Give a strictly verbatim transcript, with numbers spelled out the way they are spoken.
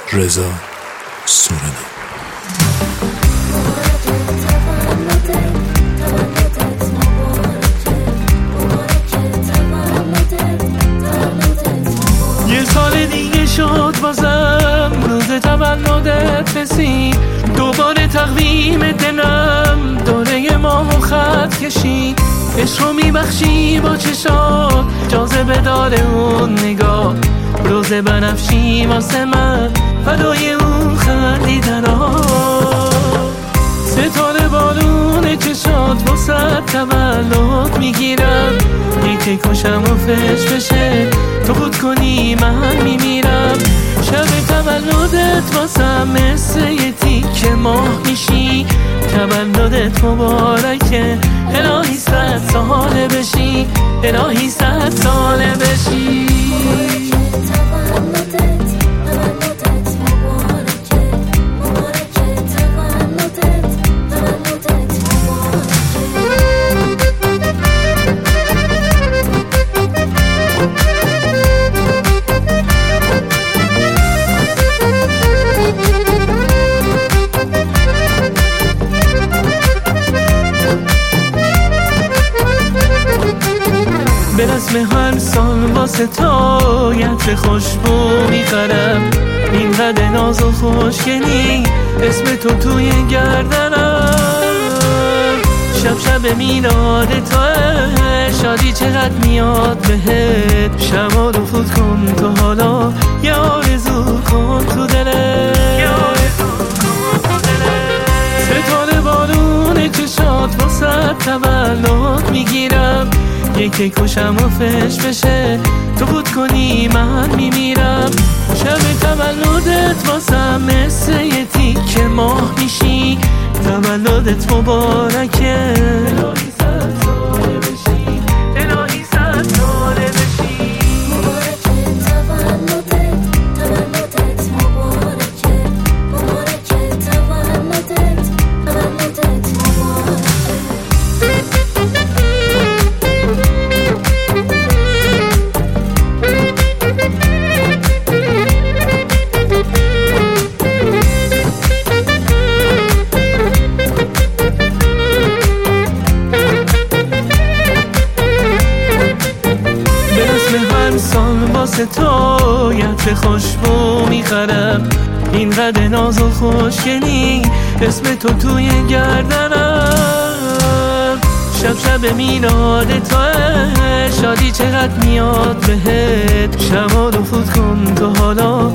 رضا سورنا. یه سال دیگه شد بازم روز تولدت رسید، دوباره تقویم دلم دوره ماه و خط کشید. عشق رو میبخشی با چشات، جاذبه داره اون نگاه، روز بنفشی واسه من فدای اون خندیدنات. ستاره بالون چشات واسه تولد میگیرم، یکی کشم و فش بشه تو بود کنی من میمیرم. شب تولدت واسه مثل یه تیکه ماه میشی، تولدت مبارکه الهی صد ساله بشی، الهی صد ساله بشی. به رسم هر سال واسه تو یت خوشبو میخرم، این قد ناز و خوشگلی اسم تو توی گردنم. شب شب میلاد توه، شادی چقدر میاد بهت، شمال و فوت کن تو حالا، یه آرزو کن تو دلت، ستاره بالون چشات واسه تولد میگیرم، یکی کشم و فش بشه تو بود کنی من میمیرم. شب تولدت واسه مثل یه تیکه ماه میشی، تولدت مبارکه الهی صد ساله بشی، الهی صد ساله بشی. واسه تو یت خوشبو میخرم، این قد ناز و خوشگلی اسم تو توی گردنم. شب شب میلاد توه، شادی چقدر میاد بهت، شمال و فوت کن تو حالا،